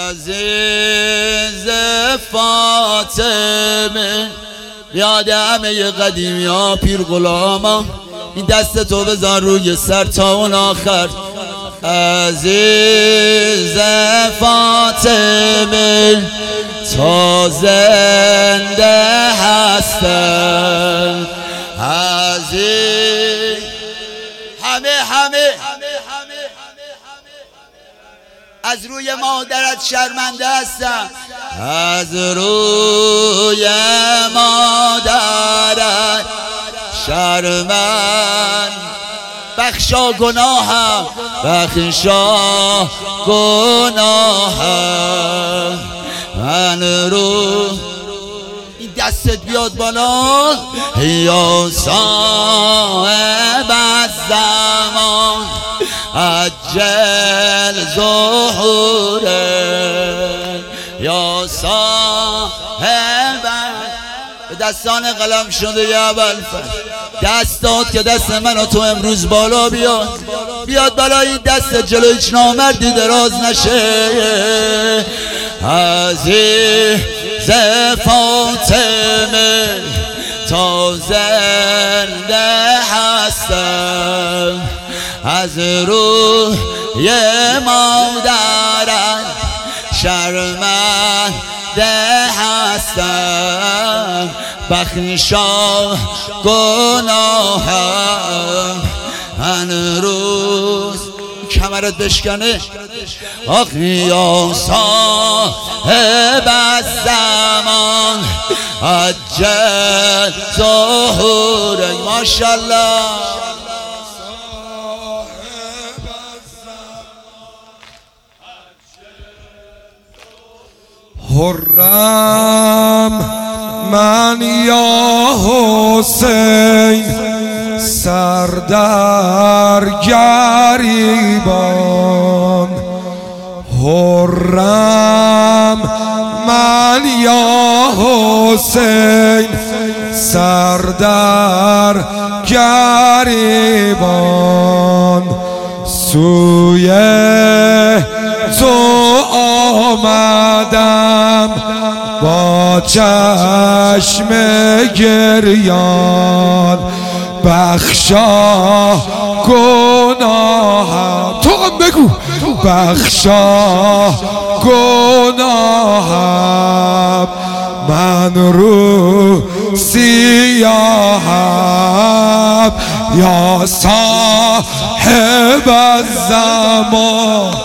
عزیز فاطمه یاد همه قدیمی ها پیر غلاما این دست تو بذار روی سر تا اون آخر. عزیز فاطمه تا زنده هستم عزیز همه از روی مادرت شرمنده هستم، از روی مادرت شرمند بخشا گناهم، بخشا گناهم. من رو این دستت بیاد بالا یا صاحب الزمان عجل ظهوره یا صاحب. به دستان قلم شده یا ابوالفضل دست داد که دست من و تو امروز بالا بیاد بالا. این دست جلو هیچ نامردی دراز نشه. عزیز فاطمه تا زنده هستم، از روی مادرم شرمنده هستم، بخشا گناهم. من روز کمرت بشکنه آخ یا صاحب الزمان عجل ظهوره. ماشاءالله حرم من یا حسین سردر گریبان. حرم من یا حسین سردر گریبان. سوی تو آمدم با چشم گریان، بخشا گناهم. تو هم بگو بخشا گناهم. من رو سیاهم یا صاحب الزمان